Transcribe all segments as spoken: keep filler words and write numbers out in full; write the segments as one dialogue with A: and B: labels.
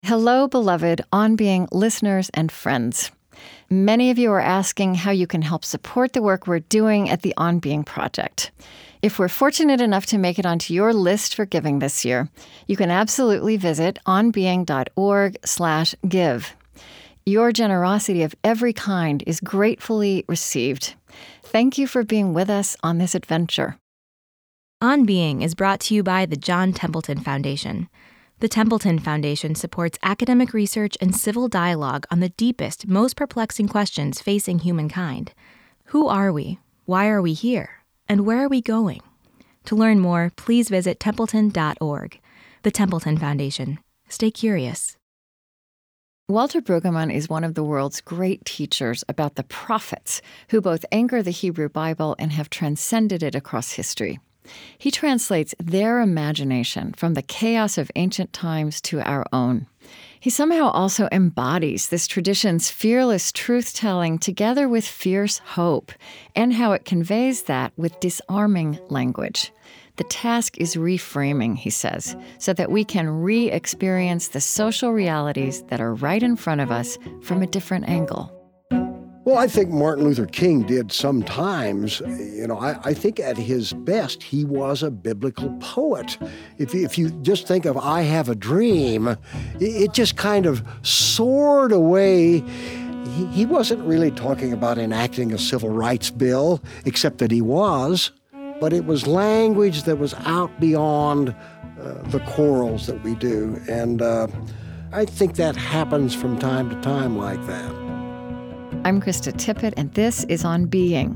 A: Hello, beloved On Being listeners and friends. Many of you are asking how you can help support the work we're doing at the On Being Project. If we're fortunate enough to make it onto your list for giving this year, you can absolutely visit onbeing.org slash give. Your generosity of every kind is gratefully received. Thank you for being with us on this adventure.
B: On Being is brought to you by the John Templeton Foundation. The Templeton Foundation supports academic research and civil dialogue on the deepest, most perplexing questions facing humankind. Who are we? Why are we here? And where are we going? To learn more, please visit templeton dot org. The Templeton Foundation. Stay curious.
A: Walter Brueggemann is one of the world's great teachers about the prophets, who both anchor the Hebrew Bible and have transcended it across history. He translates their imagination from the chaos of ancient times to our own. He somehow also embodies this tradition's fearless truth-telling together with fierce hope, and how it conveys that with disarming language. The task is reframing, he says, so that we can re-experience the social realities that are right in front of us from a different angle.
C: Well, I think Martin Luther King did sometimes. You know, I, I think at his best, he was a biblical poet. If you, if you just think of I Have a Dream, it, it just kind of soared away. He, he wasn't really talking about enacting a civil rights bill, except that he was. But it was language that was out beyond uh, the quarrels that we do. And uh, I think that happens from time to time like that.
A: I'm Krista Tippett, and this is On Being.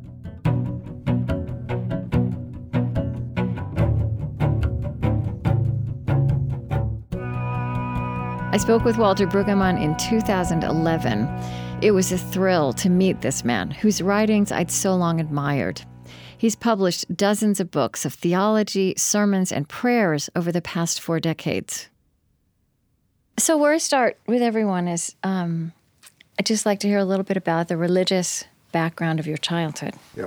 A: I spoke with Walter Brueggemann in two thousand eleven. It was a thrill to meet this man, whose writings I'd so long admired. He's published dozens of books of theology, sermons, and prayers over the past four decades. So where I start with everyone is... Um, I'd just like to hear a little bit about the religious background of your childhood.
C: Yeah.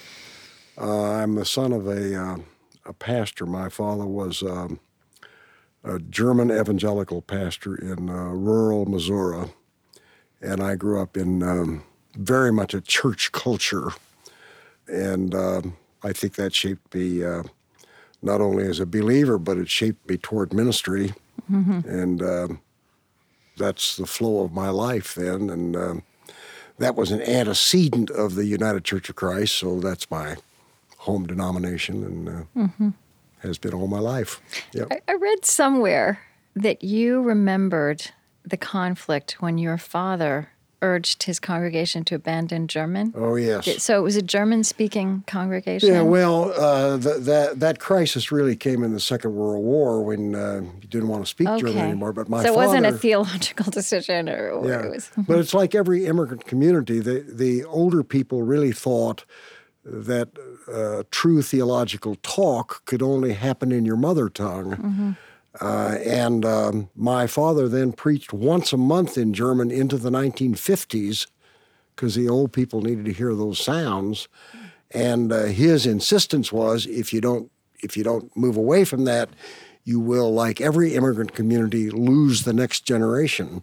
C: Uh, I'm the son of a, uh, a pastor. My father was um, a German evangelical pastor in uh, rural Missouri, and I grew up in um, very much a church culture, and um, I think that shaped me uh, not only as a believer, but it shaped me toward ministry, mm-hmm. and uh, that's the flow of my life then, and um, that was an antecedent of the United Church of Christ, so that's my home denomination, and uh, mm-hmm. has been all my life. Yep.
A: I, I read somewhere that you remembered the conflict when your father urged his congregation to abandon German.
C: Oh, yes.
A: So it was a German-speaking congregation?
C: Yeah, well, uh, the, that that crisis really came in the Second World War when uh, you didn't want to speak
A: okay.
C: German anymore. But my
A: so it
C: father,
A: wasn't a theological decision? or, or
C: yeah.
A: it was...
C: But it's like every immigrant community. The, the older people really thought that uh, true theological talk could only happen in your mother tongue. Mm-hmm. Uh, and um, my father then preached once a month in German into the nineteen fifties because the old people needed to hear those sounds. And uh, his insistence was, if you don't if you don't move away from that, you will, like every immigrant community, lose the next generation.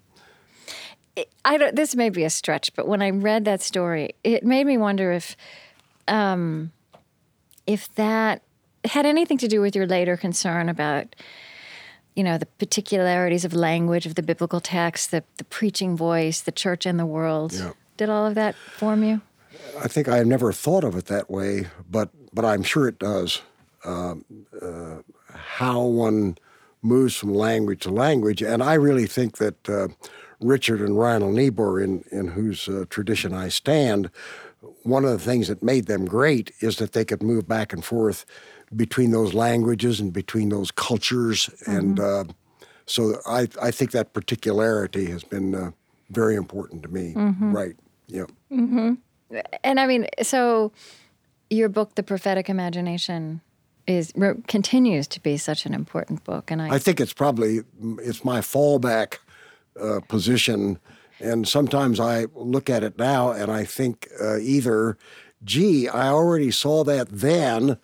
A: I don't, this may be a stretch, but when I read that story, it made me wonder if um, if that had anything to do with your later concern about, you know, the particularities of language of the biblical text, the, the preaching voice, the church and the world.
C: Yeah.
A: Did all of that form you?
C: I think I have never thought of it that way, but but I'm sure it does. Uh, uh, how one moves from language to language, and I really think that uh, Richard and Reinhold Niebuhr, in, in whose uh, tradition I stand, one of the things that made them great is that they could move back and forth between those languages and between those cultures. Mm-hmm. And uh, so I, I think that particularity has been uh, very important to me. Mm-hmm. Right. Yeah.
A: Mm-hmm. And I mean, so your book, The Prophetic Imagination, is re- continues to be such an important book. And I,
C: I think it's probably, it's my fallback uh, position. And sometimes I look at it now and I think uh, either, gee, I already saw that then,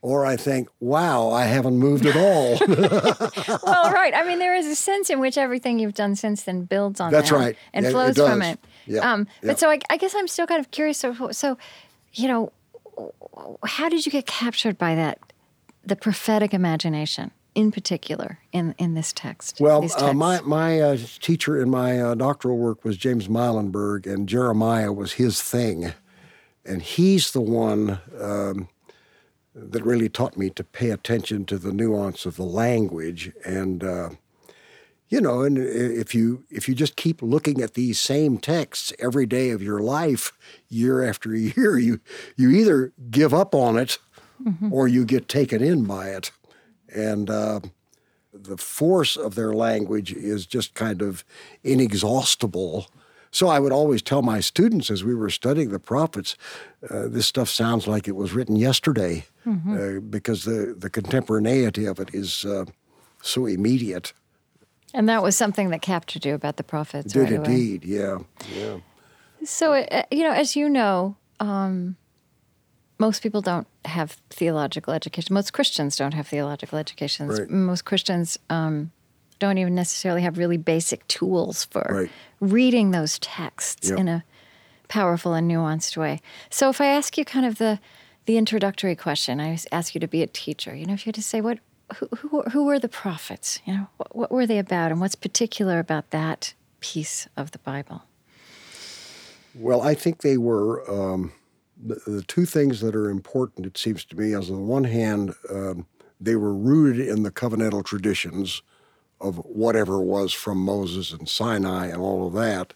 C: or I think, wow, I haven't moved at all.
A: Well, right. I mean, there is a sense in which everything you've done since then builds on
C: That's
A: that.
C: right.
A: And
C: Yeah,
A: flows
C: it does.
A: from it.
C: Yeah.
A: Um,
C: yeah.
A: But so I, I guess I'm still kind of curious. So, so, you know, how did you get captured by that, the prophetic imagination in particular in, in this text?
C: Well,
A: these
C: uh, my,
A: texts?
C: my uh, teacher in my uh, doctoral work was James Meilenberg, and Jeremiah was his thing. And he's the one um, that really taught me to pay attention to the nuance of the language. And, uh, you know, and if you if you just keep looking at these same texts every day of your life, year after year, you, you either give up on it mm-hmm. or you get taken in by it. And uh, the force of their language is just kind of inexhaustible. So I would always tell my students as we were studying the prophets, uh, this stuff sounds like it was written yesterday mm-hmm. uh, because the, the contemporaneity of it is uh, so immediate.
A: And that was something that captured you about the prophets,
C: Did
A: right
C: indeed, away. yeah, yeah.
A: So, uh, you know, as you know, um, most people don't have theological education. Most Christians don't have theological educations.
C: Right.
A: Most Christians um, don't even necessarily have really basic tools for
C: right.
A: reading those texts
C: yep.
A: in a powerful and nuanced way. So if I ask you kind of the the introductory question, I ask you to be a teacher. You know, if you had to say, what, who, who, who were the prophets? You know, what, what were they about, and what's particular about that piece of the Bible?
C: Well, I think they were um, the, the two things that are important, it seems to me, is on the one hand, um, they were rooted in the covenantal traditions of whatever was from Moses and Sinai and all of that.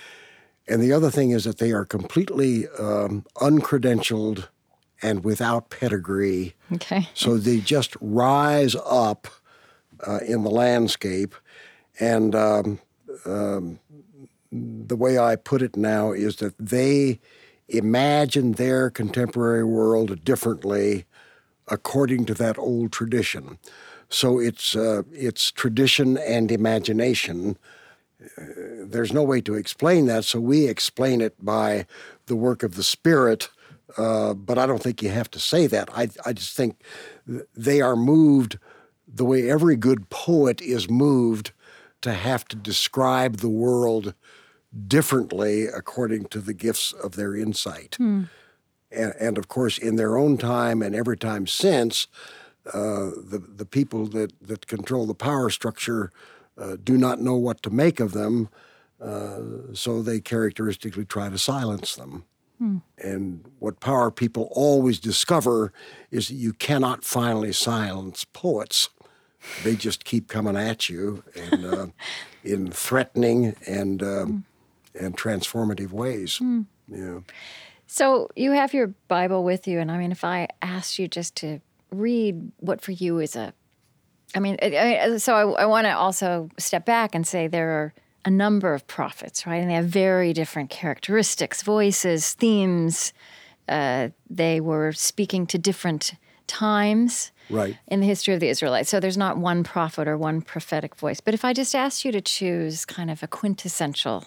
C: And the other thing is that they are completely um, uncredentialed and without pedigree.
A: Okay.
C: So they just rise up uh, in the landscape. And um, um, the way I put it now is that they imagine their contemporary world differently according to that old tradition. So it's uh, it's tradition and imagination. Uh, there's no way to explain that, so we explain it by the work of the Spirit, uh, but I don't think you have to say that. I, I just think they are moved the way every good poet is moved to have to describe the world differently according to the gifts of their insight. Hmm. And, and, of course, in their own time and every time since, uh, the, the people that, that control the power structure uh, do not know what to make of them, uh, so they characteristically try to silence them. Hmm. And what power people always discover is that you cannot finally silence poets. They just keep coming at you and uh, in threatening and uh, hmm. and transformative ways. Hmm. Yeah.
A: So you have your Bible with you, and I mean, if I asked you just to read what for you is a, I mean, I, so I, I want to also step back and say there are a number of prophets, right? And they have very different characteristics, voices, themes. Uh, they were speaking to different times
C: right.
A: in the history of the Israelites. So there's not one prophet or one prophetic voice. But if I just asked you to choose kind of a quintessential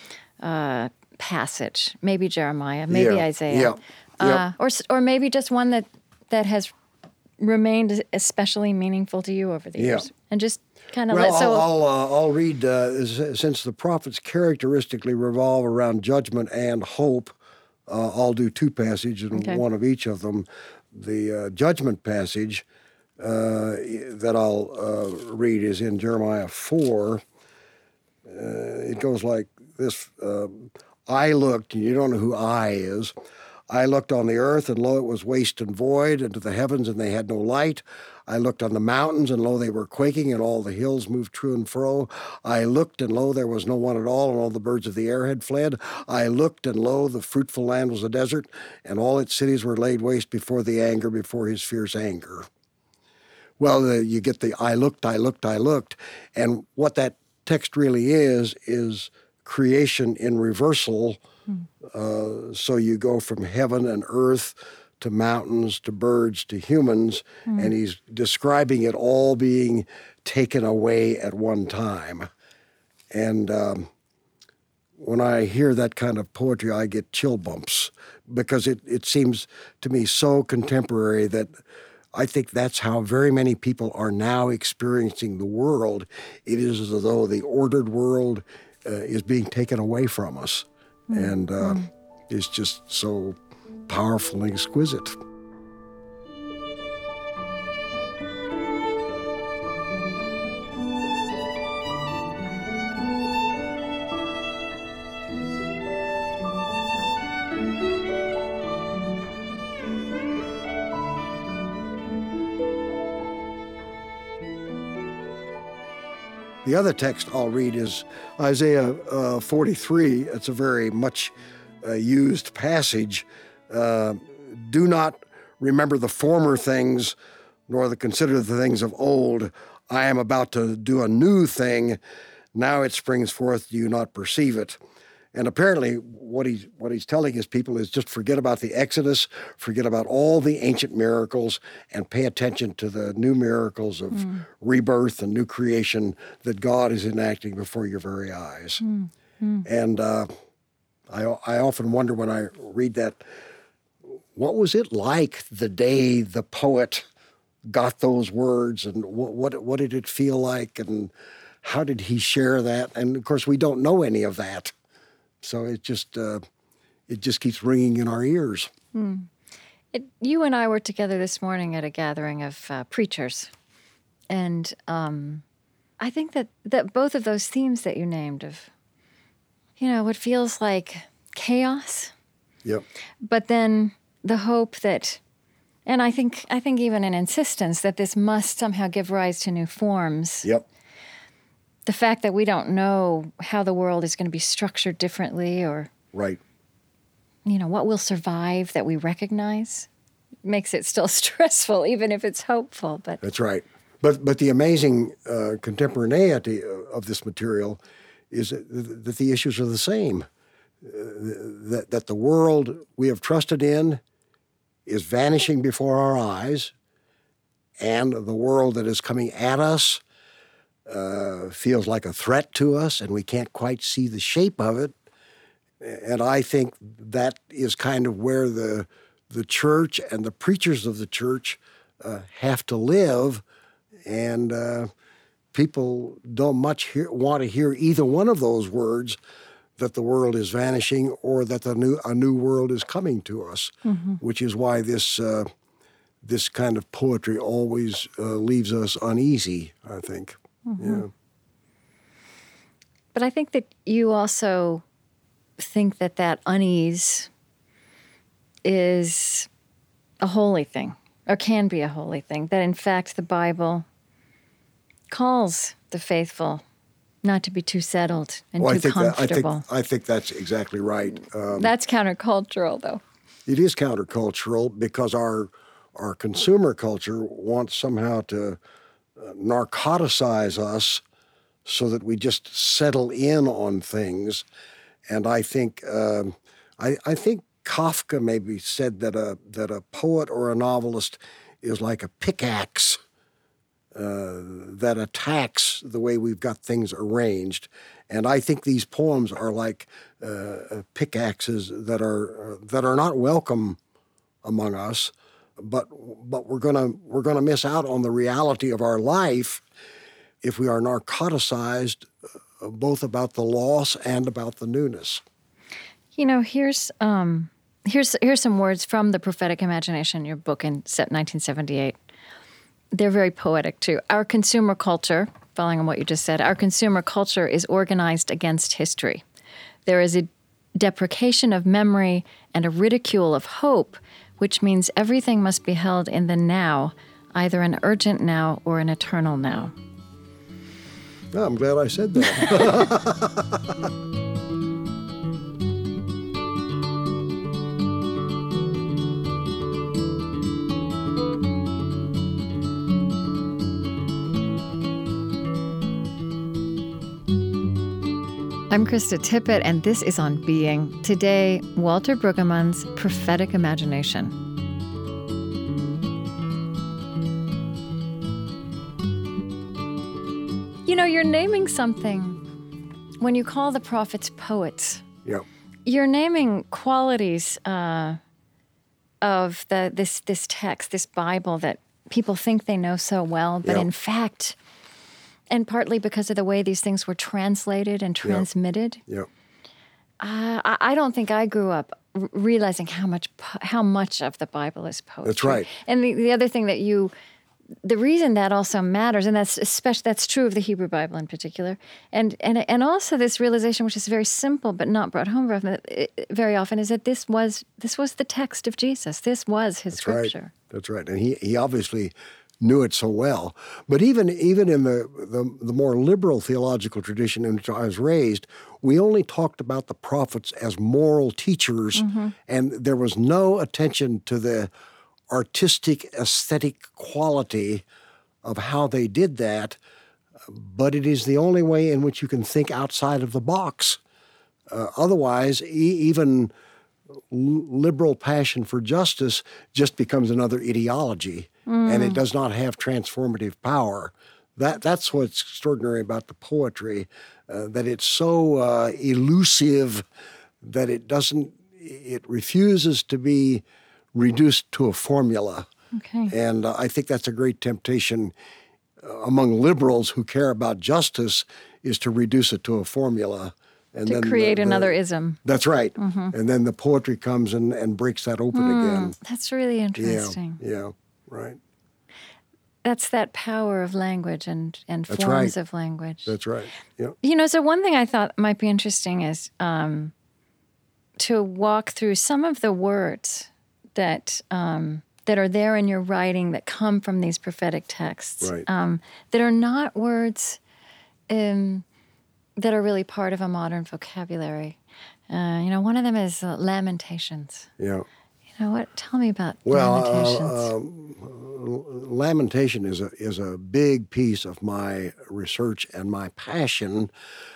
A: uh, passage, maybe Jeremiah, maybe
C: yeah.
A: Isaiah,
C: yeah.
A: Uh,
C: yep.
A: or or maybe just one that, that has remained especially meaningful to you over the
C: yeah.
A: years, and just kind of
C: well,
A: let. So
C: I'll I'll, uh, I'll read uh, since the prophets characteristically revolve around judgment and hope. Uh, I'll do two passages and
A: okay.
C: one of each of them. The uh, judgment passage uh, that I'll uh, read is in Jeremiah four. Uh, it goes like this. Uh, I looked, and you don't know who I is. I looked on the earth, and lo, it was waste and void, and to the heavens, and they had no light. I looked on the mountains, and lo, they were quaking, and all the hills moved to and fro. I looked, and lo, there was no one at all, and all the birds of the air had fled. I looked, and lo, the fruitful land was a desert, and all its cities were laid waste before the anger, before his fierce anger. Well, the, you get the I looked, I looked, I looked, and what that text really is, is creation in reversal. Hmm. Uh, so you go from heaven and earth to mountains to birds to humans, hmm. and he's describing it all being taken away at one time. And um, when I hear that kind of poetry, I get chill bumps because it, it seems to me so contemporary that I think that's how very many people are now experiencing the world. It is as though the ordered world uh, is being taken away from us. Mm. And uh, mm. it's just so powerful and exquisite. The other text I'll read is Isaiah uh, forty-three. It's a very much uh, used passage. Uh, Do not remember the former things, nor the consider the things of old. I am about to do a new thing. Now it springs forth. Do you not perceive it? And apparently what he's, what he's telling his people is just forget about the Exodus, forget about all the ancient miracles, and pay attention to the new miracles of mm. rebirth and new creation that God is enacting before your very eyes. Mm. Mm. And uh, I, I often wonder when I read that, what was it like the day the poet got those words, and what, what, what did it feel like, and how did he share that? And, of course, we don't know any of that. So it just uh, it just keeps ringing in our ears. Mm.
A: It, you and I were together this morning at a gathering of uh, preachers, and um, I think that, that both of those themes that you named of, you know, what feels like chaos,
C: yep,
A: but then the hope that, and I think I think even an insistence that this must somehow give rise to new forms.
C: Yep.
A: The fact that we don't know how the world is going to be structured differently, or,
C: right,
A: you know, what will survive that we recognize, makes it still stressful, even if it's hopeful. But
C: that's right. But but the amazing uh, contemporaneity of this material is that the issues are the same. Uh, that that the world we have trusted in is vanishing before our eyes, and the world that is coming at us Uh, feels like a threat to us, and we can't quite see the shape of it. And I think that is kind of where the the church and the preachers of the church uh, have to live. And uh, people don't much hear, want to hear either one of those words, that the world is vanishing or that the new a new world is coming to us, mm-hmm. which is why this uh, this kind of poetry always uh, leaves us uneasy, I think. Mm-hmm. Yeah.
A: But I think that you also think that that unease is a holy thing, or can be a holy thing, that in fact the Bible calls the faithful not to be too settled and
C: well,
A: too
C: I think
A: comfortable.
C: That, I, think, I think that's exactly right.
A: Um, that's countercultural, though.
C: It is countercultural because our our consumer culture wants somehow to narcoticize us so that we just settle in on things. And I think uh, I, I think Kafka maybe said that a that a poet or a novelist is like a pickaxe uh, that attacks the way we've got things arranged. And I think these poems are like uh, pickaxes that are uh, that are not welcome among us. But but we're gonna we're gonna miss out on the reality of our life if we are narcoticized uh, both about the loss and about the newness.
A: You know, here's um, here's here's some words from the Prophetic Imagination, your book in nineteen seventy-eight. They're very poetic too. Our consumer culture, following on what you just said, our consumer culture is organized against history. There is a deprecation of memory and a ridicule of hope, which means everything must be held in the now, either an urgent now or an eternal now.
C: Oh, I'm glad I said that.
A: I'm Krista Tippett, and this is On Being. Today, Walter Brueggemann's Prophetic Imagination. You know, you're naming something when you call the prophets poets.
C: Yeah.
A: You're naming qualities uh, of the this this text, this Bible that people think they know so well, but
C: Yep.
A: in fact, and partly because of the way these things were translated and transmitted,
C: Yep.
A: uh, I, I don't think I grew up r- realizing how much po- how much of the Bible is poetry.
C: That's right.
A: And the, the other thing that you, the reason that also matters, and that's especially that's true of the Hebrew Bible in particular, and and and also this realization, which is very simple but not brought home very often, very often, is that this was this was the text of Jesus. This was his
C: That's
A: scripture.
C: right. That's right. And he, he obviously knew it so well. But even even in the, the, the more liberal theological tradition in which I was raised, we only talked about the prophets as moral teachers,
A: Mm-hmm.
C: and there was no attention to the artistic, aesthetic quality of how they did that. But it is the only way in which you can think outside of the box. Uh, otherwise, e- even liberal passion for justice just becomes another ideology, and it does not have transformative power. That that's what's extraordinary about the poetry, uh, that it's so uh, elusive that it doesn't, it refuses to be reduced to a formula.
A: Okay.
C: And uh, I think that's a great temptation uh, among liberals who care about justice, is to reduce it to a formula. And
A: To
C: then
A: create
C: the- the-
A: another ism.
C: That's right. And then the poetry comes and, and breaks that open again.
A: That's really
C: Yeah,
A: interesting.
C: yeah, right.
A: That's that power of language and, and
C: That's
A: forms
C: right.
A: of language.
C: That's right. Yeah.
A: You know, so one thing I thought might be interesting is um, to walk through some of the words that um, that are there in your writing that come from these prophetic texts,
C: Right.
A: um, that are not words um, that are really part of a modern vocabulary. Uh, you know, one of them is uh, Lamentations.
C: Yeah.
A: You know what? Tell me about
C: Well,
A: Lamentations.
C: uh, um, lamentation is a is a big piece of my research and my passion.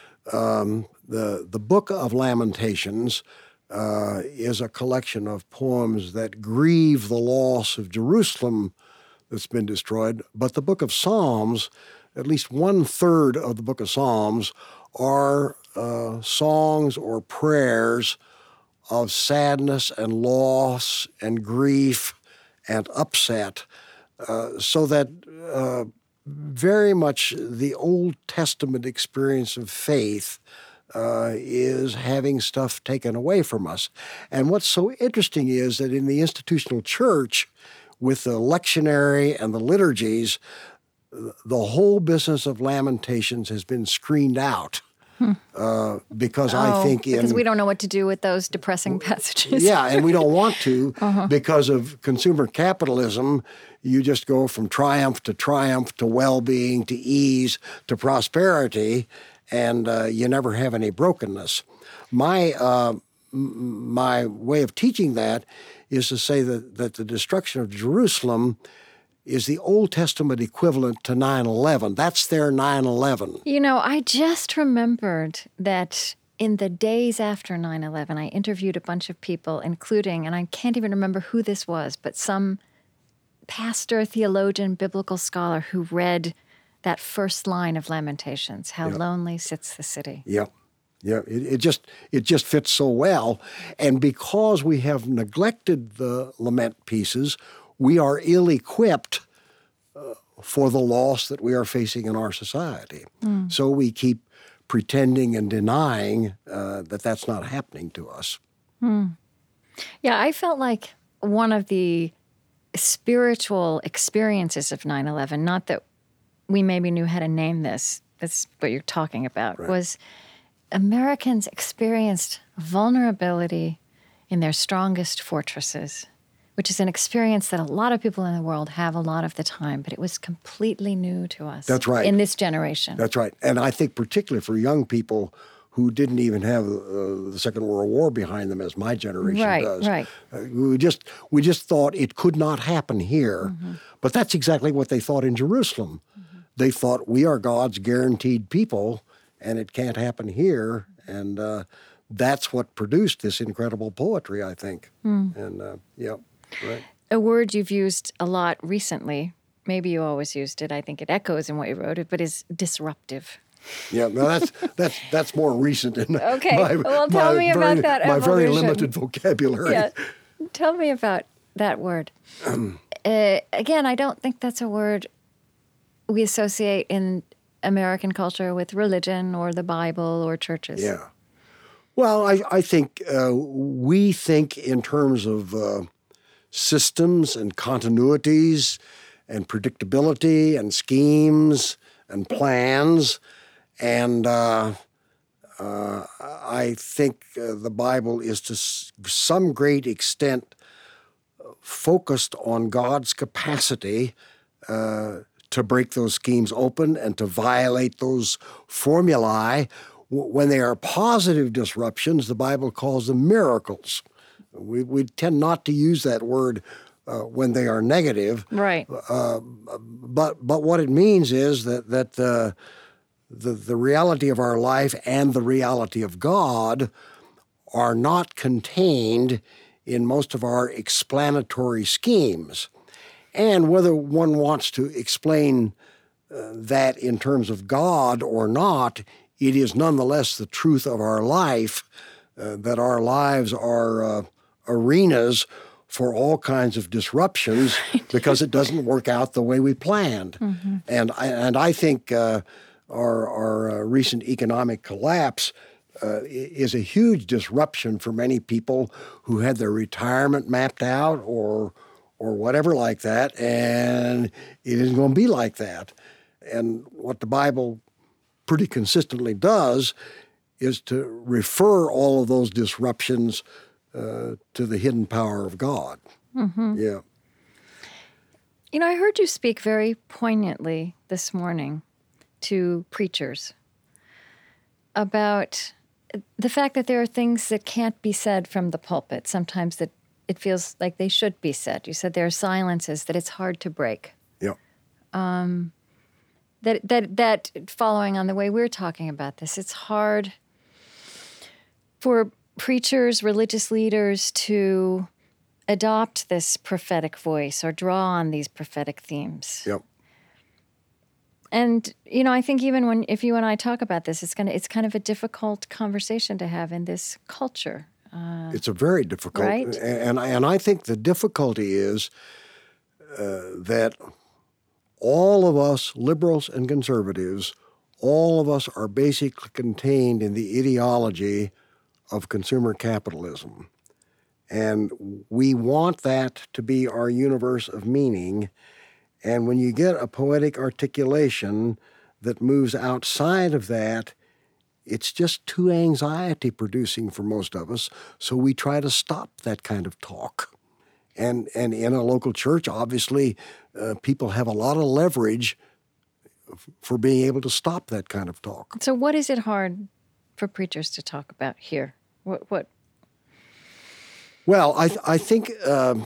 C: Um, the the Book of Lamentations uh, is a collection of poems that grieve the loss of Jerusalem that's been destroyed. But the Book of Psalms, at least one third of the Book of Psalms, are uh, songs or prayers of sadness and loss and grief and upset, uh, so that uh, very much the Old Testament experience of faith uh, is having stuff taken away from us. And what's so interesting is that in the institutional church, with the lectionary and the liturgies, the whole business of Lamentations has been screened out. Uh, because I think in...
A: because we don't know what to do with those depressing passages.
C: Yeah, and we don't want to
A: Uh-huh.
C: because of consumer capitalism. You just go from triumph to triumph to well-being to ease to prosperity, and uh, you never have any brokenness. My uh, m- my way of teaching that is to say that, that the destruction of Jerusalem is the Old Testament equivalent to nine eleven. That's their nine eleven.
A: You know, I just remembered that in the days after nine eleven, I interviewed a bunch of people, including, and I can't even remember who this was, but some pastor, theologian, biblical scholar who read that first line of Lamentations, how lonely sits the city.
C: Yep. Yeah, it, it just it just fits so well. And because we have neglected the lament pieces, we are ill-equipped uh, for the loss that we are facing in our society.
A: Mm.
C: So we keep pretending and denying uh, that that's not happening to us.
A: Yeah, I felt like one of the spiritual experiences of nine eleven, not that we maybe knew how to name this, that's what you're talking about,
C: Right.
A: was Americans experienced vulnerability in their strongest fortresses, which is an experience that a lot of people in the world have a lot of the time, but it was completely new to us.
C: That's right.
A: In this generation.
C: That's right. And I think particularly for young people who didn't even have uh, the Second World War behind them, as my generation
A: Right,
C: does.
A: right.
C: Uh, we just we just thought it could not happen here,
A: Mm-hmm.
C: but that's exactly what they thought in Jerusalem.
A: Mm-hmm.
C: They thought we are God's guaranteed people, and it can't happen here. And uh, that's what produced this incredible poetry, I think.
A: Mm.
C: And uh, yeah, right.
A: A word you've used a lot recently, maybe you always used it, I think it echoes in what you wrote, but is disruptive.
C: Yeah, no, that's that's that's more recent in
A: Okay,
C: my,
A: well, tell
C: my
A: me about
C: very,
A: that
C: my very
A: evolution.
C: limited vocabulary.
A: Yeah. Tell me about that word. uh, again, I don't think that's a word we associate in American culture with religion or the Bible or churches.
C: Yeah. Well, I, I think uh, we think in terms of uh, systems and continuities and predictability and schemes and plans. And uh, uh, I think uh, the Bible is to s- some great extent focused on God's capacity uh, to break those schemes open and to violate those formulae. W- When they are positive disruptions, the Bible calls them miracles. We, we tend not to use that word uh, when they are negative.
A: Right.
C: Uh, but but what it means is that that uh, the the reality of our life and the reality of God are not contained in most of our explanatory schemes. And whether one wants to explain uh, that in terms of God or not, it is nonetheless the truth of our life, uh, that our lives are uh, arenas for all kinds of disruptions because it doesn't work out the way we planned. Mm-hmm. And, I, and I think uh, our, our uh, recent economic collapse Uh, is a huge disruption for many people who had their retirement mapped out or or whatever like that, and it isn't going to be like that. And what the Bible pretty consistently does is to refer all of those disruptions uh, to the hidden power of God.
A: Mm-hmm.
C: Yeah.
A: You know, I heard you speak very poignantly this morning to preachers about the fact that there are things that can't be said from the pulpit, sometimes that it feels like they should be said. You said there are silences that it's hard to break.
C: Yeah.
A: Um, that, that, that, following on the way we're talking about this, it's hard for preachers, religious leaders to adopt this prophetic voice or draw on these prophetic themes.
C: Yep.
A: And, you know, I think even when, if you and I talk about this, it's gonna, it's kind of a difficult conversation to have in this culture. Uh,
C: it's a very difficult,
A: right?
C: and and I think the difficulty is uh, that all of us, liberals and conservatives, all of us are basically contained in the ideology of consumer capitalism, and we want that to be our universe of meaning. And when you get a poetic articulation that moves outside of that, it's just too anxiety-producing for most of us, so we try to stop that kind of talk. And and in a local church, obviously, uh, people have a lot of leverage f- for being able to stop that kind of talk.
A: so what is it hard for preachers to talk about here? What? what?
C: Well, I th- I think um,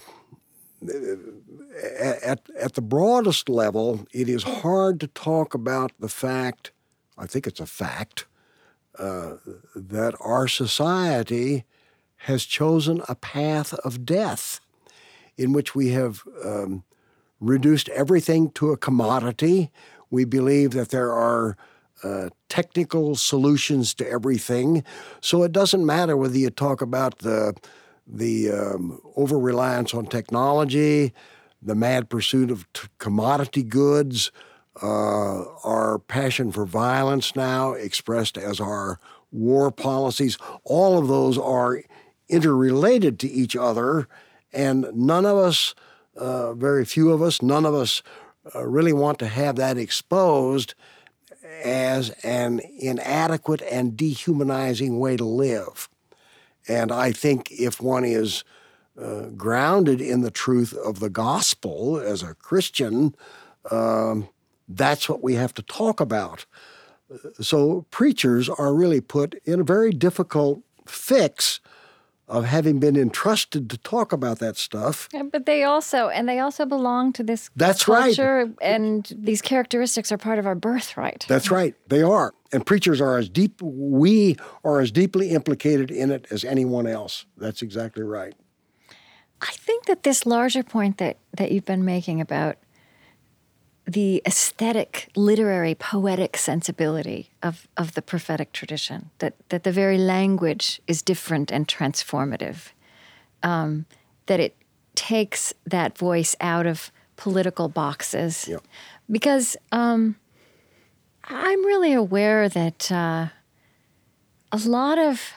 C: at at the broadest level, it is hard to talk about the fact. I think it's a fact uh, that our society has chosen a path of death, in which we have um, reduced everything to a commodity. We believe that there are uh, technical solutions to everything, so it doesn't matter whether you talk about the the um, over-reliance on technology, the mad pursuit of t- commodity goods, uh, our passion for violence now expressed as our war policies. All of those are interrelated to each other, and none of us, uh, very few of us, none of us uh, really want to have that exposed as an inadequate and dehumanizing way to live. And I think if one is uh, grounded in the truth of the gospel as a Christian, um, that's what we have to talk about. So preachers are really put in a very difficult fix of having been entrusted to talk about that stuff.
A: Yeah, but they also, and they also belong to this
C: That's
A: culture,
C: right.
A: and these characteristics are part of our birthright.
C: That's right. They are. And preachers are as deep, we are as deeply implicated in it as anyone else. That's exactly right.
A: I think that this larger point that, that you've been making about the aesthetic, literary, poetic sensibility of, of the prophetic tradition, that, that the very language is different and transformative, um, that it takes that voice out of political boxes.
C: Yeah.
A: Because um, I'm really aware that uh, a lot of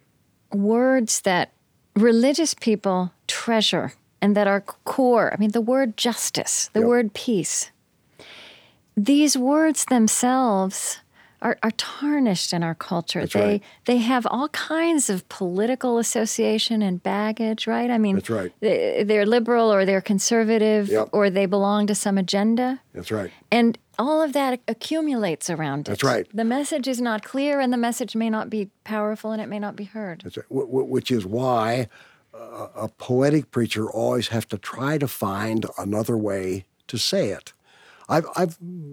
A: words that religious people treasure and that are core, I mean, the word justice, the
C: Yep.
A: word peace, these words themselves are, are tarnished in our culture.
C: That's
A: they
C: right.
A: they have all kinds of political association and baggage, right? I mean,
C: That's right.
A: they- they're liberal or they're conservative
C: Yep.
A: or they belong to some agenda.
C: That's right.
A: And all of that accumulates around it.
C: That's right.
A: The message is not clear and the message may not be powerful and it may not be heard.
C: That's right. Wh- wh- Which is why uh, a poetic preacher always has to try to find another way to say it. I've, I've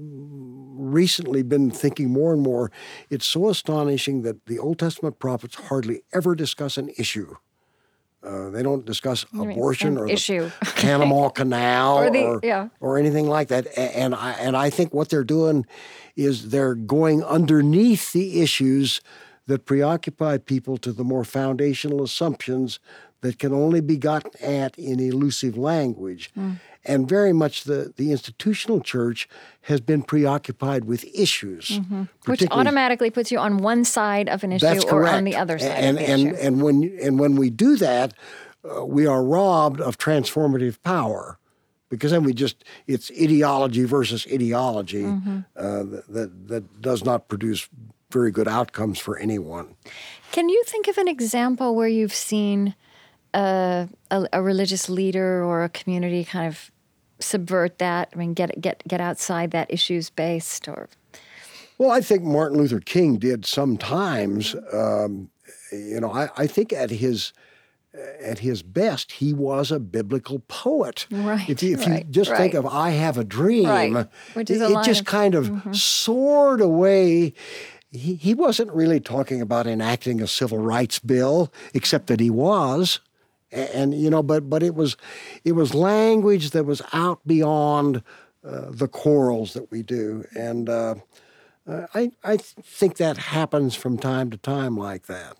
C: recently been thinking more and more, it's so astonishing that the Old Testament prophets hardly ever discuss an issue. Uh, they don't discuss
A: mean
C: abortion
A: an
C: or
A: issue.
C: the Panama Canal
A: Or
C: or,
A: the- yeah.
C: or anything like that. A- And I, and I think what they're doing is they're going underneath the issues that preoccupy people to the more foundational assumptions that can only be gotten at in elusive language.
A: Mm.
C: And very much the, the institutional church has been preoccupied with issues.
A: Mm-hmm. Which
C: particularly-
A: automatically puts you on one side of an issue
C: That's
A: or
C: correct.
A: on the other side
C: and,
A: of the
C: and,
A: issue.
C: And when, and when we do that, uh, we are robbed of transformative power. Because then we just, it's ideology versus ideology
A: Mm-hmm.
C: uh, that, that, that does not produce very good outcomes for anyone.
A: Can you think of an example where you've seen a, a, a religious leader or a community kind of subvert that? I mean, get get get outside that issues based, or
C: Well, I think Martin Luther King did sometimes. Um, you know, I, I think at his at his best, he was a biblical poet.
A: Right,
C: If you, if
A: right,
C: you just think
A: right.
C: of "I Have a Dream,"
A: Right, which is
C: it,
A: a
C: it
A: line
C: just
A: of-
C: kind of soared away. He, he wasn't really talking about enacting a civil rights bill, except that he was. And, and you know, but but it was it was language that was out beyond uh, the chorals that we do, and uh, uh, I I think that happens from time to time like that.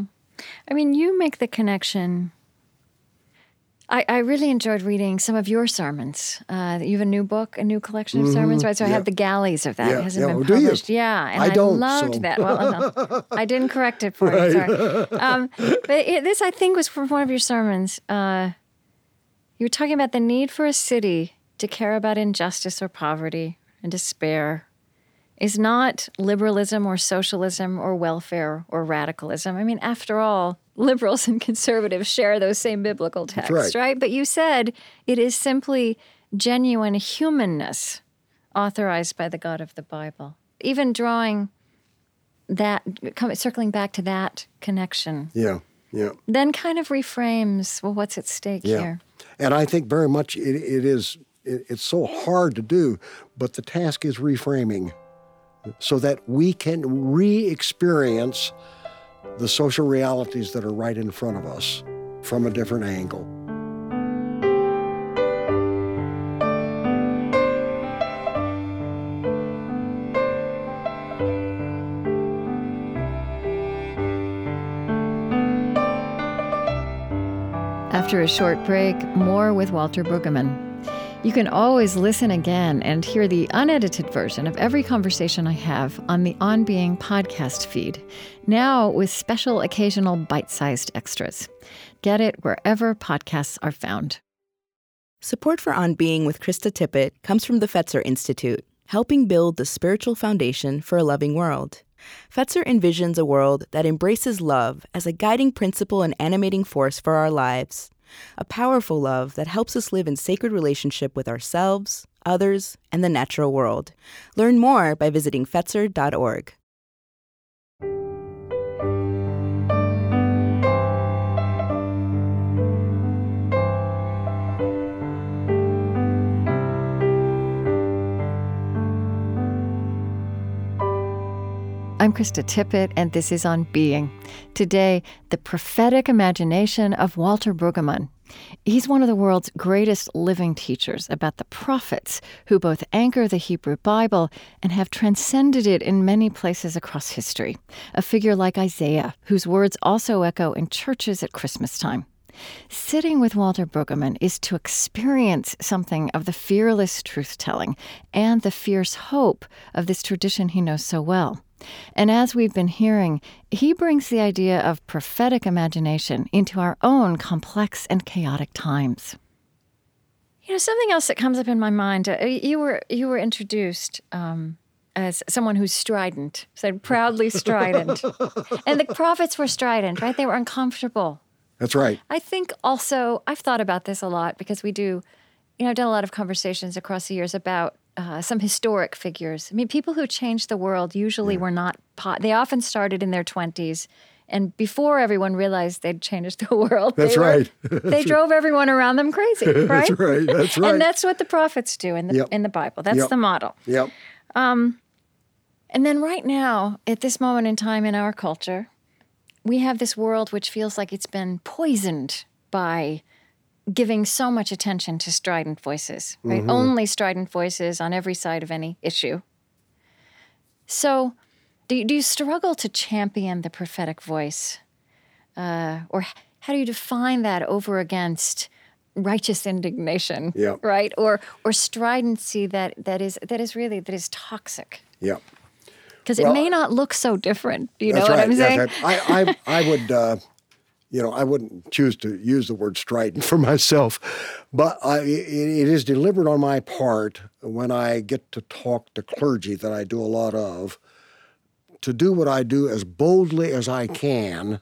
A: I mean, you make the connection. I, I really enjoyed reading some of your sermons. Uh, you have a new book, a new collection of sermons, right? So I
C: yeah.
A: have the galleys of that.
C: Yeah,
A: It hasn't
C: yeah.
A: been
C: Oh, do you?
A: published. Yeah, and
C: I don't,
A: loved
C: so-
A: that. Well, no, I didn't correct it for you. Sorry. Um, but it, this, I think, was from one of your sermons. Uh, you were talking about the need for a city to care about injustice or poverty and despair is not liberalism or socialism or welfare or radicalism. I mean, after all, liberals and conservatives share those same biblical texts,
C: right.
A: But you said it is simply genuine humanness authorized by the God of the Bible. Even drawing that, coming, circling back to that connection,
C: Yeah, yeah,
A: then kind of reframes, well, what's at stake
C: yeah.
A: here?
C: And I think very much it, it is. It, it's so hard to do, but the task is reframing, so that we can re-experience the social realities that are right in front of us from a different angle.
A: After a short break, more with Walter Brueggemann. You can always listen again and hear the unedited version of every conversation I have on the On Being podcast feed, now with special occasional bite-sized extras. Get it wherever podcasts are found.
D: Support for On Being with Krista Tippett comes from the Fetzer Institute, helping build the spiritual foundation for a loving world. Fetzer envisions a world that embraces love as a guiding principle and animating force for our lives. A powerful love that helps us live in sacred relationship with ourselves, others, and the natural world. Learn more by visiting fetzer dot org.
A: I'm Krista Tippett, and this is On Being. Today, the prophetic imagination of Walter Brueggemann. He's one of the world's greatest living teachers about the prophets who both anchor the Hebrew Bible and have transcended it in many places across history. A figure like Isaiah, whose words also echo in churches at Christmas time. Sitting with Walter Brueggemann is to experience something of the fearless truth-telling and the fierce hope of this tradition he knows so well. And as we've been hearing, he brings the idea of prophetic imagination into our own complex and chaotic times. You know, something else that comes up in my mind, uh, you were you were introduced um, as someone who's strident, said proudly strident. And the prophets were strident, right? They were uncomfortable.
C: That's right.
A: I think also, I've thought about this a lot because we do, you know, I've done a lot of conversations across the years about uh, some historic figures. I mean, people who changed the world usually yeah. were not, po- they often started in their twenties. And before everyone realized they'd changed the world,
C: that's
A: they
C: right.
A: Were, they drove everyone around them crazy, right?
C: That's right. That's right.
A: And that's what the prophets do in the
C: yep.
A: in the Bible. That's
C: yep.
A: the model.
C: Yep.
A: Um, and then right now, at this moment in time in our culture, we have this world which feels like it's been poisoned by giving so much attention to strident voices, right? Mm-hmm. Only strident voices on every side of any issue. So do you, do you struggle to champion the prophetic voice? Uh, or how do you define that over against righteous indignation,
C: yeah.
A: right? Or or stridency that, that is that is really, that is toxic?
C: Yeah.
A: Because
C: well,
A: it may not look so different. Do you know
C: what
A: right,
C: I'm
A: saying?
C: Right. I, I, I would, uh, you know, I wouldn't choose to use the word strident for myself, but I, it, it is deliberate on my part when I get to talk to clergy that I do a lot of, to do what I do as boldly as I can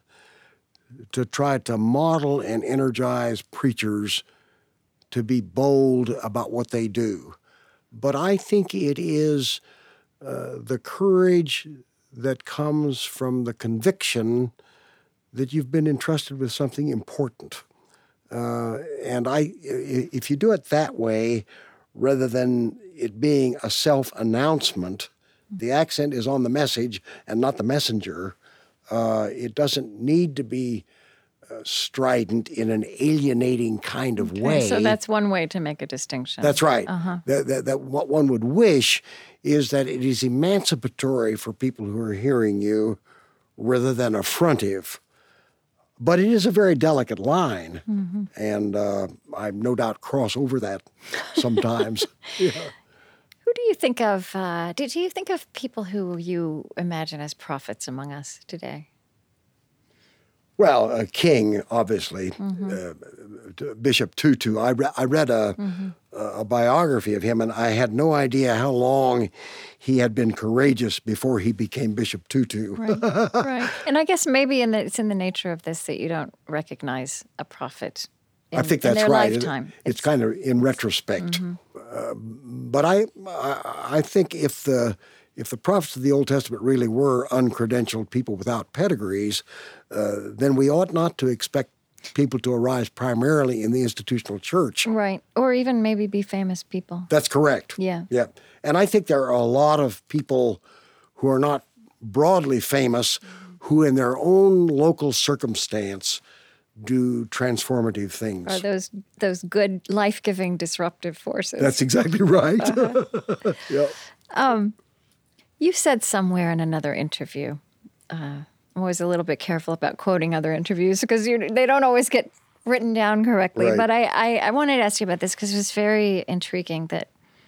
C: to try to model and energize preachers to be bold about what they do. But I think it is uh, the courage that comes from the conviction that you've been entrusted with something important. Uh, and I, if you do it that way, rather than it being a self-announcement, the accent is on the message and not the messenger. Uh, it doesn't need to be uh, strident in an alienating kind of
A: okay,
C: way.
A: So that's one way to make a distinction.
C: That's right.
A: Uh-huh.
C: That, that, that what one would wish is that it is emancipatory for people who are hearing you rather than affrontive. But it is a very delicate line, mm-hmm. and uh, I no doubt cross over that sometimes. yeah.
A: Who do you think of, uh, did you think of people who you imagine as prophets among us today?
C: Well, uh, King, obviously, mm-hmm. uh, Bishop Tutu. I, re- I read a, mm-hmm. a biography of him, and I had no idea how long he had been courageous before he became Bishop Tutu.
A: Right, right. And I guess maybe in the, it's in the nature of this that you don't recognize a prophet in,
C: I think that's
A: in their
C: right.
A: lifetime.
C: It's, it's kind of in retrospect. Mm-hmm. Uh, but I, I, I think if the if the prophets of the Old Testament really were uncredentialed people without pedigrees, uh, then we ought not to expect people to arise primarily in the institutional church.
A: Right. Or even maybe be famous people.
C: That's correct.
A: Yeah.
C: Yeah. And I think there are a lot of people who are not broadly famous who in their own local circumstance do transformative things.
A: Or those those good, life-giving, disruptive forces.
C: That's exactly right.
A: Uh-huh.
C: yeah.
A: Um, you said somewhere in another interview, uh, I'm always a little bit careful about quoting other interviews because you, they don't always get written down correctly.
C: Right.
A: But I, I, I wanted to ask you about this because it was very intriguing that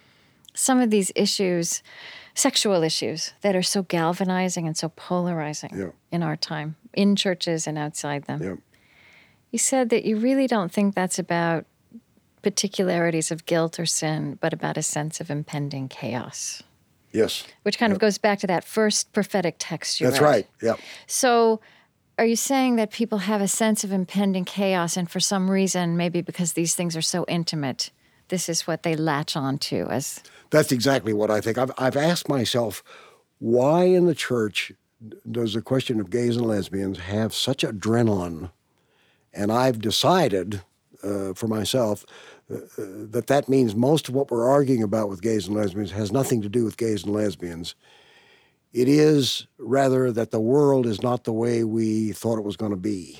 A: some of these issues, sexual issues, that are so galvanizing and so polarizing
C: yeah.
A: in our time, in churches and outside them.
C: Yeah.
A: You said that you really don't think that's about particularities of guilt or sin, but about a sense of impending chaos.
C: Yes.
A: Which kind
C: yep.
A: of goes back to that first prophetic text you
C: That's
A: read.
C: right, yeah.
A: So are you saying that people have a sense of impending chaos and for some reason, maybe because these things are so intimate, this is what they latch on to as...
C: That's exactly what I think. I've, I've asked myself, why in the church does the question of gays and lesbians have such adrenaline? And I've decided uh, for myself uh, that that means most of what we're arguing about with gays and lesbians has nothing to do with gays and lesbians. It is rather that the world is not the way we thought it was going to be.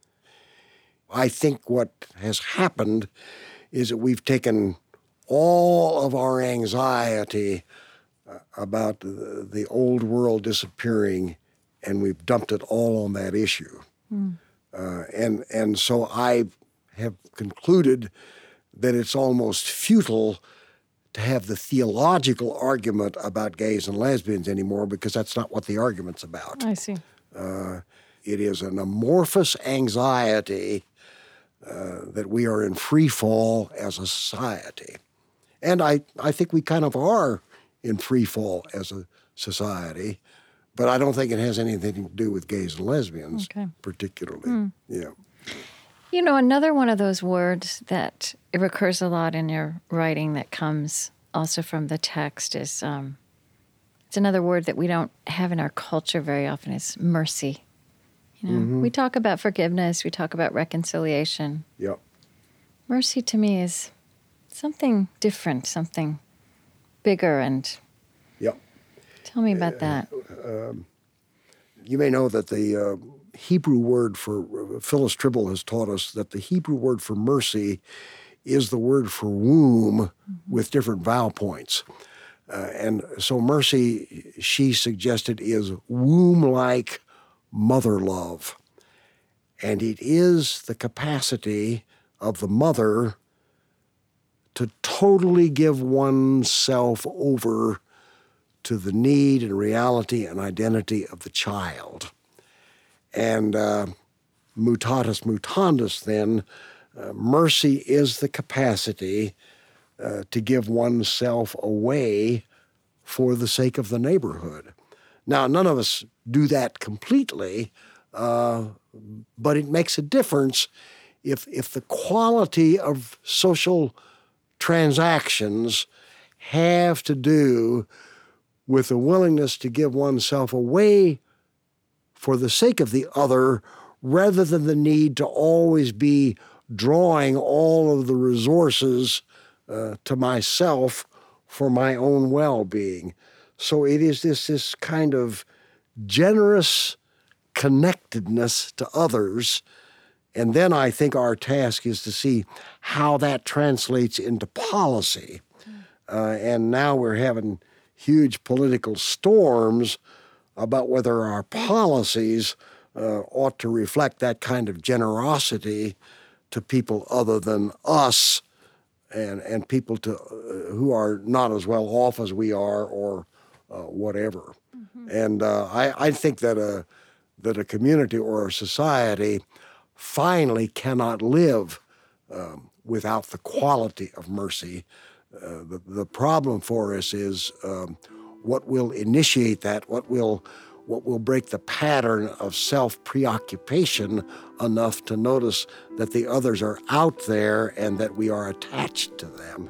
C: I think what has happened is that we've taken all of our anxiety uh, about the, the old world disappearing and we've dumped it all on that issue. Mm. Uh, and, and so I have concluded that it's almost futile to have the theological argument about gays and lesbians anymore, because that's not what the argument's about.
A: I see.
C: Uh, it is an amorphous anxiety uh, that we are in free fall as a society. And I, I think we kind of are in free fall as a society, but I don't think it has anything to do with gays and lesbians
A: Okay.
C: particularly.
A: Mm.
C: Yeah.
A: You know, another one of those words that recurs a lot in your writing that comes also from the text is, um, it's another word that we don't have in our culture very often, is mercy. You know,
C: Mm-hmm.
A: we talk about forgiveness, we talk about reconciliation.
C: Yep.
A: Mercy to me is something different, something bigger, and
C: Yep.
A: tell me about that.
C: You may know that the uh, Hebrew word for, Phyllis Tribble has taught us that the Hebrew word for mercy is the word for womb mm-hmm. with different vowel points. Uh, and so mercy, she suggested, is womb-like mother love. And it is the capacity of the mother to totally give oneself over to the need and reality and identity of the child. And uh, mutatis mutandis, then, uh, mercy is the capacity uh, to give oneself away for the sake of the neighborhood. Now, none of us do that completely, uh, but it makes a difference if, if the quality of social transactions have to do with the willingness to give oneself away for the sake of the other, rather than the need to always be drawing all of the resources uh, to myself for my own well-being. So it is this, this kind of generous connectedness to others. And then I think our task is to see how that translates into policy. Uh, and now we're having huge political storms about whether our policies uh, ought to reflect that kind of generosity to people other than us, and, and people to, uh, who are not as well off as we are, or uh, whatever. Mm-hmm. And uh, I, I think that a, that a community or a society finally cannot live um, without the quality of mercy. Uh, the, the problem for us is um, what will initiate that, what will what will break the pattern of self-preoccupation enough to notice that the others are out there and that we are attached to them.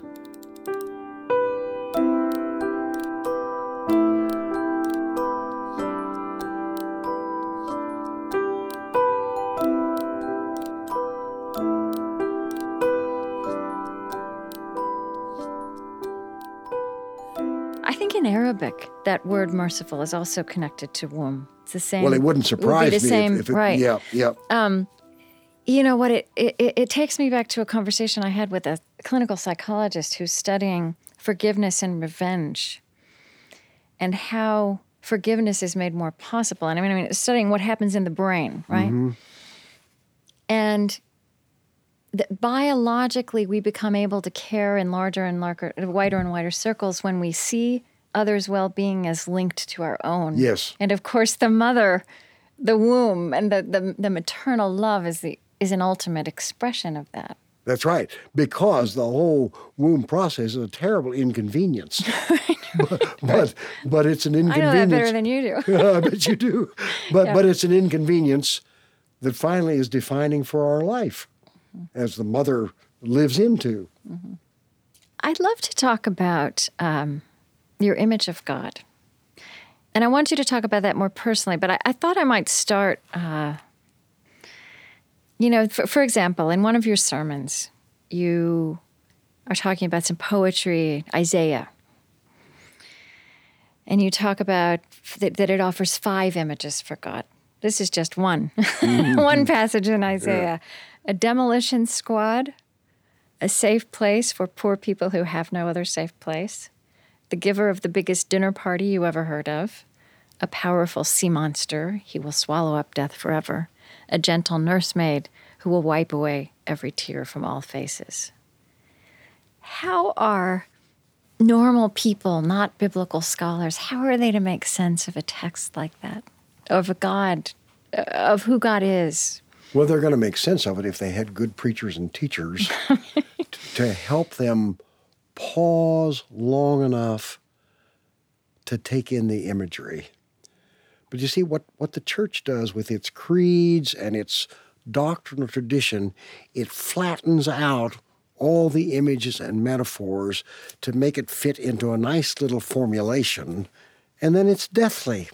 A: I think in Arabic, that word merciful is also connected to womb. It's the same.
C: Well, it wouldn't surprise
A: would be the
C: me
A: same,
C: if, if it,
A: right.
C: yeah, yeah.
A: Um, you know what, it, it, it takes me back to a conversation I had with a clinical psychologist who's studying forgiveness and revenge and how forgiveness is made more possible. And I mean, I mean studying what happens in the brain, right? Mm-hmm. And that biologically we become able to care in larger and larger, wider and wider circles when we see others' well-being as linked to our own.
C: Yes.
A: And of course, the mother, the womb, and the, the, the maternal love is the is an ultimate expression of that.
C: That's right, because the whole womb process is a terrible inconvenience.
A: right,
C: but, but but it's an inconvenience.
A: I know that better than you do.
C: I bet you do. But
A: yeah.
C: but it's an inconvenience that finally is defining for our life, mm-hmm. as the mother lives into.
A: Mm-hmm. I'd love to talk about um, your image of God. And I want you to talk about that more personally, but I, I thought I might start... Uh, You know, for, for example, in one of your sermons, you are talking about some poetry, Isaiah. And you talk about th- that it offers five images for God. This is just one. Mm-hmm. One passage in Isaiah. Yeah. A demolition squad, a safe place for poor people who have no other safe place, the giver of the biggest dinner party you ever heard of, A powerful sea monster, he will swallow up death forever. A gentle nursemaid who will wipe away every tear from all faces. How are normal people, not biblical scholars, how are they to make sense of a text like that? Of a God, of who God is?
C: Well, they're going to make sense of it if they had good preachers and teachers t- to help them pause long enough to take in the imagery. But you see, what, what the church does with its creeds and its doctrinal tradition, it flattens out all the images and metaphors to make it fit into a nice little formulation, and then it's deathly.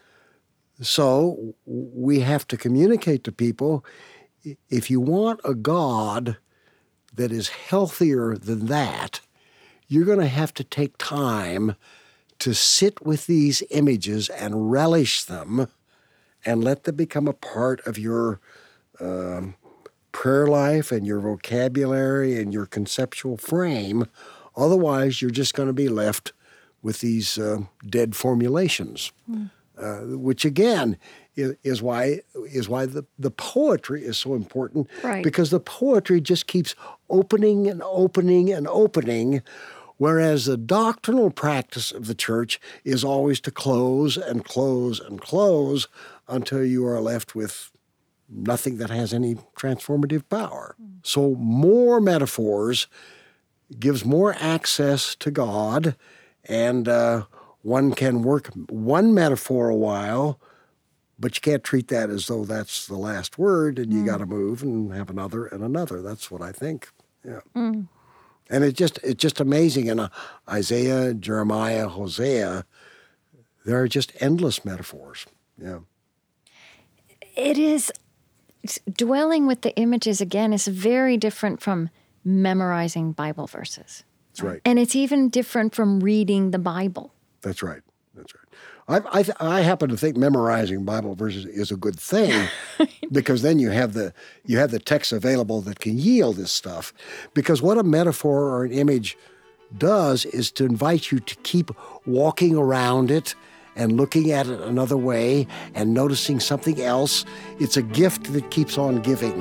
C: So we have to communicate to people, if you want a God that is healthier than that, you're going to have to take time to sit with these images and relish them and let them become a part of your um, prayer life and your vocabulary and your conceptual frame. Otherwise, you're just going to be left with these uh, dead formulations, mm. uh, which again is, is why is why the, the poetry is so important,
A: right.
C: Because the poetry just keeps opening and opening and opening, whereas the doctrinal practice of the church is always to close and close and close until you are left with nothing that has any transformative power. Mm. So more metaphors gives more access to God, and uh, one can work one metaphor a while, but you can't treat that as though that's the last word, and you mm. got to move and have another and another. That's what I think. Yeah. Mm. And it's just it's just amazing. In uh, Isaiah, Jeremiah, Hosea, there are just endless metaphors. Yeah.
A: It is, dwelling with the images, again, is very different from memorizing Bible verses.
C: That's right.
A: And it's even different from reading the Bible.
C: That's right. That's right. I, I, I happen to think memorizing Bible verses is a good thing because then you have the you have the text available that can yield this stuff. Because what a metaphor or an image does is to invite you to keep walking around it and looking at it another way and noticing something else. It's a gift that keeps on giving.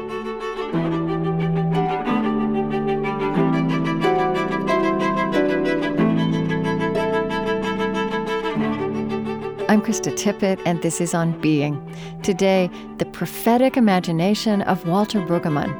A: I'm Krista Tippett, and this is On Being. Today, the prophetic imagination of Walter Brueggemann.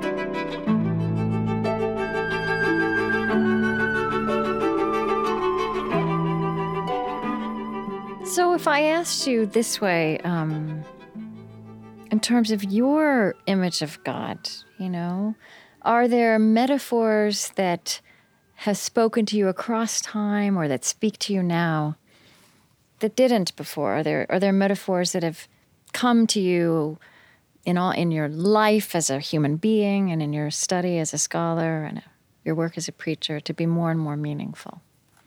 A: So if I asked you this way, um, in terms of your image of God, you know, are there metaphors that have spoken to you across time or that speak to you now that didn't before? Are there are there metaphors that have come to you in all in your life as a human being and in your study as a scholar and your work as a preacher to be more and more meaningful?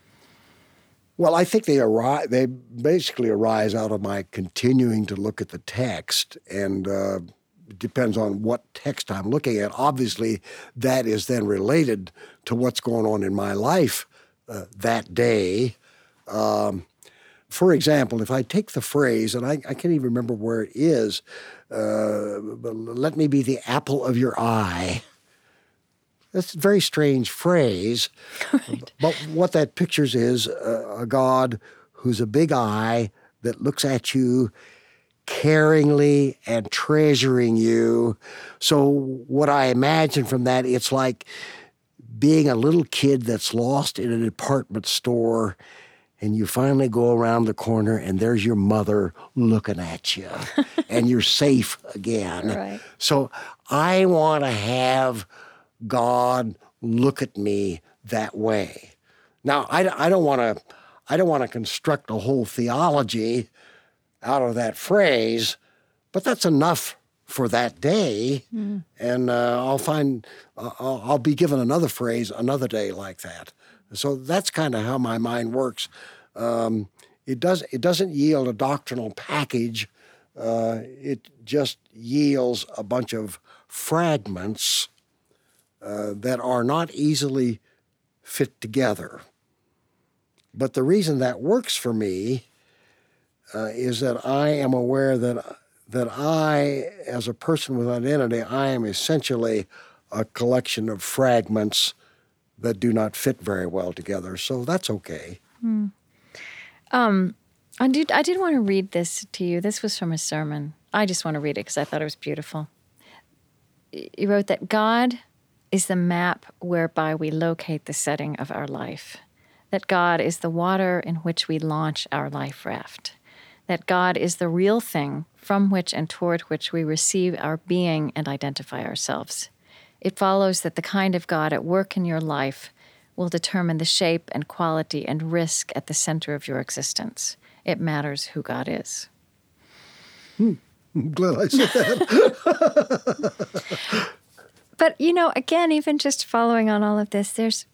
C: Well, I think they arise. They basically arise out of my continuing to look at the text, and uh, it depends on what text I'm looking at. Obviously, that is then related to what's going on in my life uh, that day. Um, For example, if I take the phrase, and I, I can't even remember where it is, uh, let me be the apple of your eye. That's a very strange phrase. Right. But what that pictures is a, a God who's a big eye that looks at you caringly and treasuring you. So what I imagine from that, it's like being a little kid that's lost in a department store, and you finally go around the corner, and there's your mother looking at you, and you're safe again.
A: Right.
C: So I want to have God look at me that way. Now, I, I don't want to I don't want to construct a whole theology out of that phrase, but that's enough for that day, mm. and uh, I'll find uh, I'll, I'll be given another phrase another day like that. So that's kind of how my mind works. Um, it does. It doesn't yield a doctrinal package. Uh, it just yields a bunch of fragments uh, that are not easily fit together. But the reason that works for me uh, is that I am aware that that I, as a person with identity, I am essentially a collection of fragments that do not fit very well together. So that's okay.
A: Hmm. Um, I did, I did want to read this to you. This was from a sermon. I just want to read it because I thought it was beautiful. You wrote that God is the map whereby we locate the setting of our life, that God is the water in which we launch our life raft, that God is the real thing from which and toward which we receive our being and identify ourselves. It follows that the kind of God at work in your life will determine the shape and quality and risk at the center of your existence. It matters who God is.
C: Hmm. I'm glad I said that.
A: But, you know, again, even just following on all of this, there's,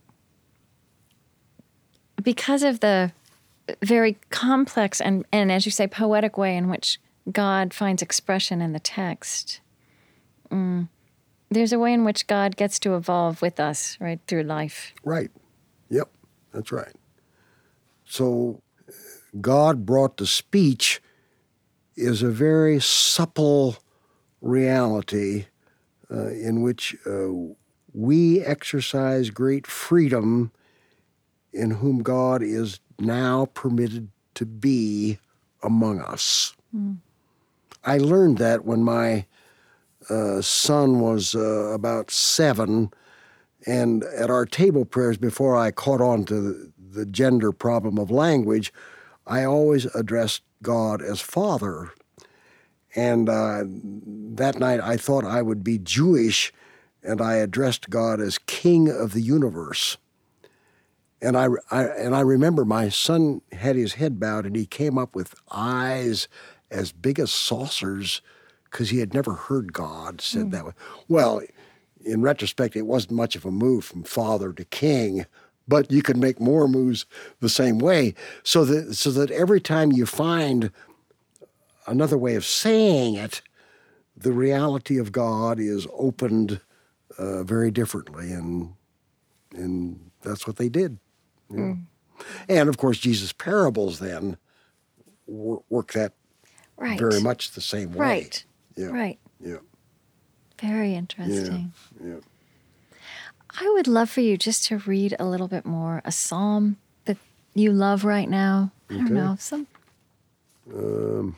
A: because of the very complex and, and, as you say, poetic way in which God finds expression in the text, mm, there's a way in which God gets to evolve with us, right, through life.
C: Right. Yep, that's right. So God brought the speech is a very supple reality uh, in which uh, we exercise great freedom in whom God is now permitted to be among us. Mm. I learned that when my uh, son was uh, about seven, and at our table prayers, before I caught on to the, the gender problem of language, I always addressed God as Father. And uh, that night I thought I would be Jewish, and I addressed God as King of the universe. And I, I, and I remember my son had his head bowed, and he came up with eyes as big as saucers because he had never heard God said mm. that way. Well, in retrospect, it wasn't much of a move from father to king, but you could make more moves the same way. So that, so that every time you find another way of saying it, the reality of God is opened uh, very differently, and and that's what they did. Yeah. Mm. And, of course, Jesus' parables then wor- work that right. very much the same way.
A: Right,
C: yeah.
A: right.
C: Yeah.
A: Very interesting.
C: Yeah. yeah.
A: I would love for you just to read a little bit more, a psalm that you love right now. I don't
C: okay.
A: know, some...
C: Um,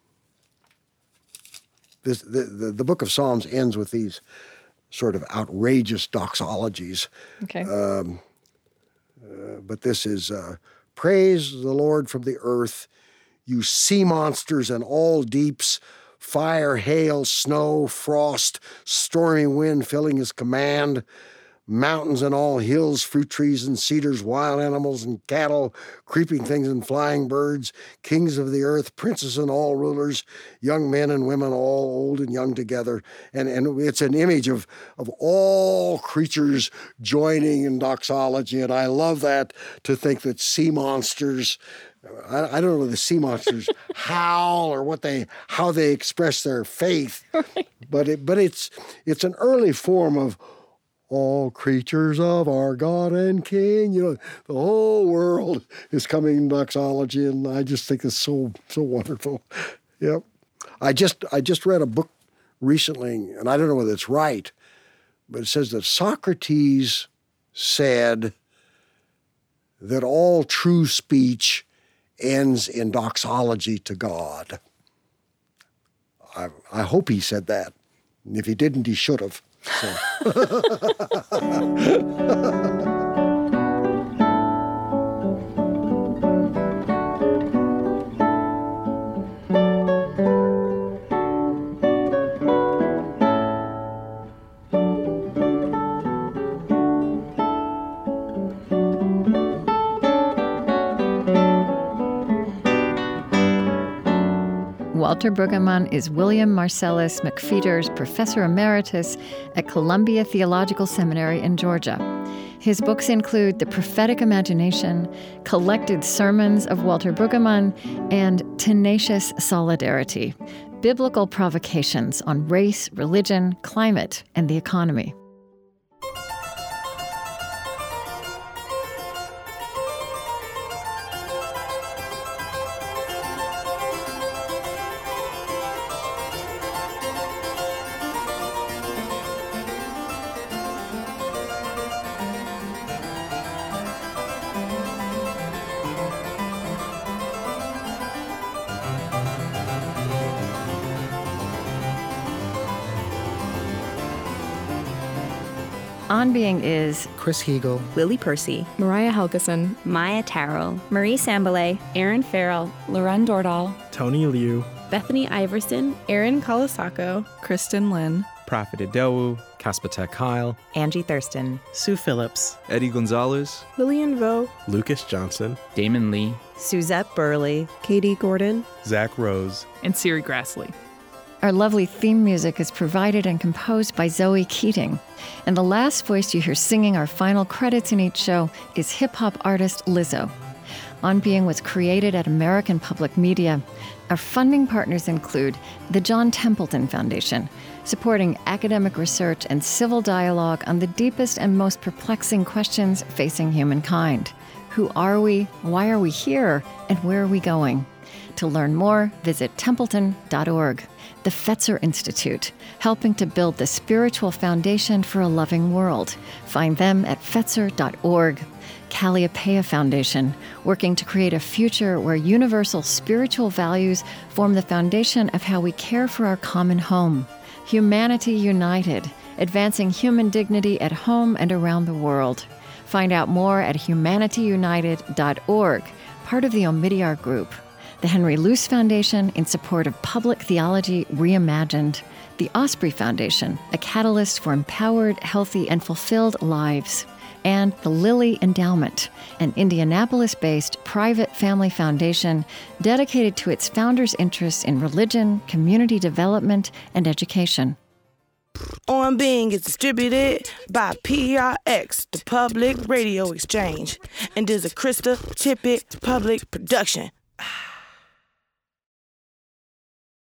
C: this, the, the, the book of Psalms ends with these sort of outrageous doxologies.
A: Okay.
C: Um, uh, but this is, uh, praise the Lord from the earth, you sea monsters and all deeps, fire, hail, snow, frost, stormy wind filling his command, mountains and all hills, fruit trees and cedars, wild animals and cattle, creeping things and flying birds, kings of the earth, princes and all rulers, young men and women, all old and young together. And, and it's an image of, of all creatures joining in doxology. And I love that, to think that sea monsters, I, I don't know whether the sea monsters howl or what they, how they express their faith, but it, but it's, it's an early form of all creatures of our God and King. You know, the whole world is coming in doxology, and I just think it's so so wonderful. Yep. I just I just read a book recently, and I don't know whether it's right, but it says that Socrates said that all true speech ends in doxology to God. I, I hope he said that. And if he didn't, he should have. So.
A: Walter Brueggemann is William Marcellus McPheeters Professor Emeritus at Columbia Theological Seminary in Georgia. His books include The Prophetic Imagination, Collected Sermons of Walter Brueggemann, and Tenacious Solidarity, Biblical Provocations on Race, Religion, Climate, and the Economy. On Being is
E: Chris Heagle,
D: Lily Percy,
F: Mariah Helgeson,
G: Maya Tarrell, Marie Sambalay,
H: Aaron Farrell,
I: Loren Dordal,
J: Tony Liu,
F: Bethany Iverson,
K: Erin Kalasako,
L: Kristen Lynn,
M: Prophet Adewu, Kaspatek Kyle,
D: Angie Thurston,
N: Sue Phillips,
O: Eddie Gonzalez,
K: Lillian Vo,
J: Lucas Johnson,
P: Damon Lee,
Q: Suzette Burley,
R: Katie Gordon,
J: Zach Rose,
L: and Siri Grassley.
A: Our lovely theme music is provided and composed by Zoe Keating. And the last voice you hear singing our final credits in each show is hip-hop artist Lizzo. On Being was created at American Public Media. Our funding partners include the John Templeton Foundation, supporting academic research and civil dialogue on the deepest and most perplexing questions facing humankind. Who are we? Why are we here? And where are we going? To learn more, visit templeton dot org. The Fetzer Institute, helping to build the spiritual foundation for a loving world. Find them at fetzer dot org. Calliopeia Foundation, working to create a future where universal spiritual values form the foundation of how we care for our common home. Humanity United, advancing human dignity at home and around the world. Find out more at humanity united dot org, part of the Omidyar Group. The Henry Luce Foundation, in support of public theology reimagined. The Osprey Foundation, a catalyst for empowered, healthy, and fulfilled lives. And the Lilly Endowment, an Indianapolis-based private family foundation dedicated to its founders' interests in religion, community development, and education.
S: On Being is distributed by P R X, the Public Radio Exchange, and is a Krista Tippett public production.